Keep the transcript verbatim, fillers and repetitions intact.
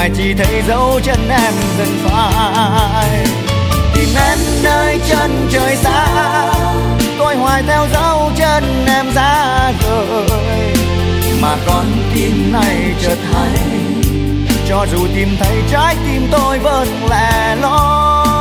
ngoài chỉ thấy dấu chân em dần phai. Tìm em nơi chân trời xa, tôi hoài theo dấu chân em ra rời. Mà con tim này chợt hay, cho dù tìm thấy trái tim tôi vẫn lẻ loi.